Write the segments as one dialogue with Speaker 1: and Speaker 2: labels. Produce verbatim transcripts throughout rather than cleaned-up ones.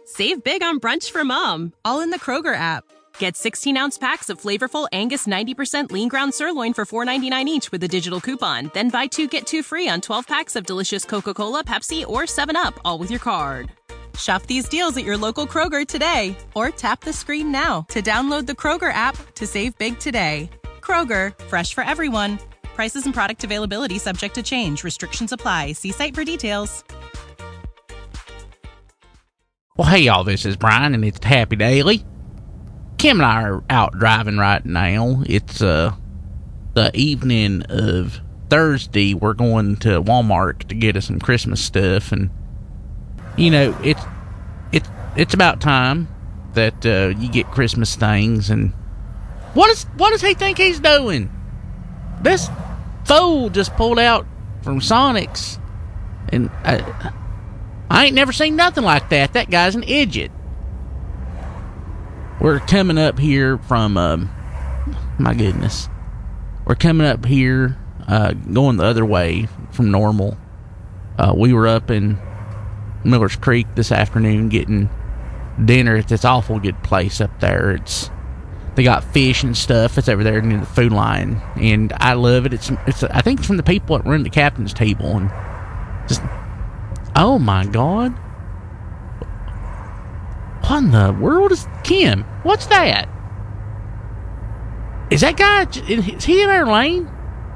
Speaker 1: Save big on brunch for mom, all in the Kroger app. Get sixteen-ounce packs of flavorful Angus ninety percent lean ground sirloin for four ninety-nine each with a digital coupon. Then buy two, get two free on twelve packs of delicious Coca-Cola, Pepsi, or seven up, all with your card. Shop these deals at your local Kroger today, or tap the screen now to download the Kroger app to save big today. Kroger, fresh for everyone. Prices and product availability subject to change. Restrictions apply. See site for details.
Speaker 2: Well, hey, y'all, this is Brian, and it's Happy Daily. Kim and I are out driving right now. It's uh the evening of Thursday. We're going to Walmart to get us some Christmas stuff, and you know it's it's it's about time that uh, you get Christmas things. And what is what does he think he's doing? This fool just pulled out from Sonic's, and I, I ain't never seen nothing like that. That guy's an idiot. We're coming up here from, um, my goodness. We're coming up here, uh, going the other way from Normal. Uh, we were up in Miller's Creek this afternoon getting dinner at this awful good place up there. It's, they got fish and stuff. It's over there near the food line, and I love it. It's, it's, I think it's from the people that run the captain's table, and just, oh my God. What in the world is Kim? What's that? Is that guy, is he in our lane?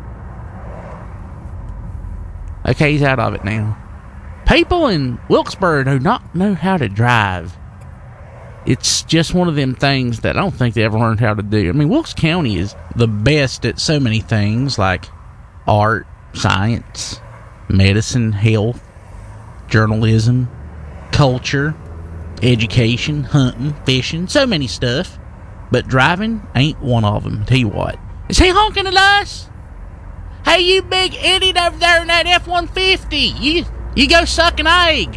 Speaker 2: Okay, he's out of it now. People in Wilkesboro do not know how to drive. It's just one of them things that I don't think they ever learned how to do. I mean, Wilkes County is the best at so many things like art, science, medicine, health, journalism, culture, education, hunting, fishing, so many stuff. But driving ain't one of them. Tell you what. Is he honking at us? Hey, you big idiot over there in that F one fifty. You, you go suck an egg.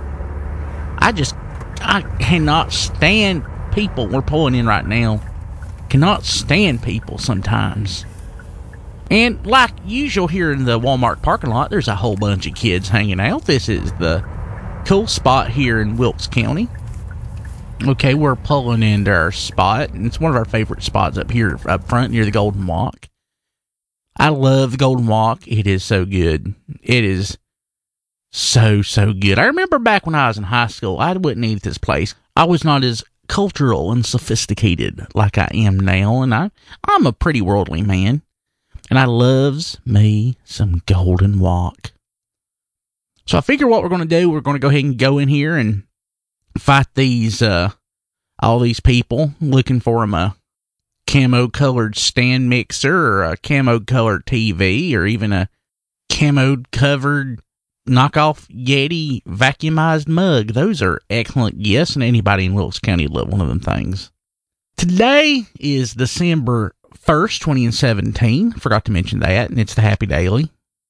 Speaker 2: I just, I cannot stand people. We're pulling in right now. Cannot stand people sometimes. And like usual here in the Walmart parking lot, there's a whole bunch of kids hanging out. This is the cool spot here in Wilkes County. Okay, we're pulling into our spot, and it's one of our favorite spots up here up front near the Golden Walk. I love the Golden Walk. It is so good. It is so, so good. I remember back when I was in high school, I wouldn't eat at this place. I was not as cultural and sophisticated like I am now, and I, I'm a pretty worldly man, and I loves me some Golden Walk. So I figure what we're going to do, we're going to go ahead and go in here and fight these, uh, all these people looking for them a camo-colored stand mixer or a camo-colored T V or even a camo-covered knockoff Yeti vacuumized mug. Those are excellent gifts, and anybody in Wilkes County would love one of them things. Today is December first, twenty seventeen. Forgot to mention that, and it's the Happy Daily.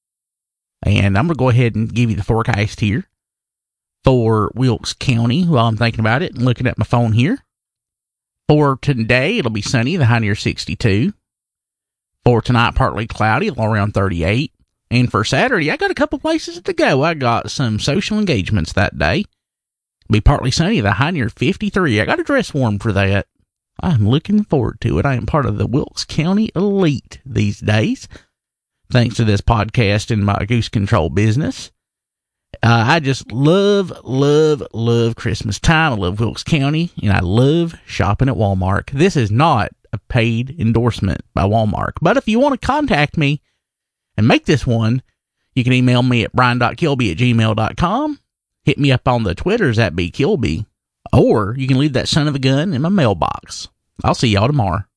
Speaker 2: And I'm going to go ahead and give you the forecast here for Wilkes County while I'm thinking about it and looking at my phone here. For today, it'll be sunny, the high near sixty-two. For tonight, partly cloudy, low around thirty-eight. And for Saturday, I got a couple places to go. I got some social engagements that day. It'll be partly sunny, the high near fifty-three. I got to dress warm for that. I'm looking forward to it. I am part of the Wilkes County elite these days, thanks to this podcast and my goose control business. Uh, I just love, love, love Christmas time. I love Wilkes County, and I love shopping at Walmart. This is not a paid endorsement by Walmart, but if you want to contact me and make this one, you can email me at brian dot kilby at gmail dot com, hit me up on the Twitters at bkilby, or you can leave that son of a gun in my mailbox. I'll see y'all tomorrow.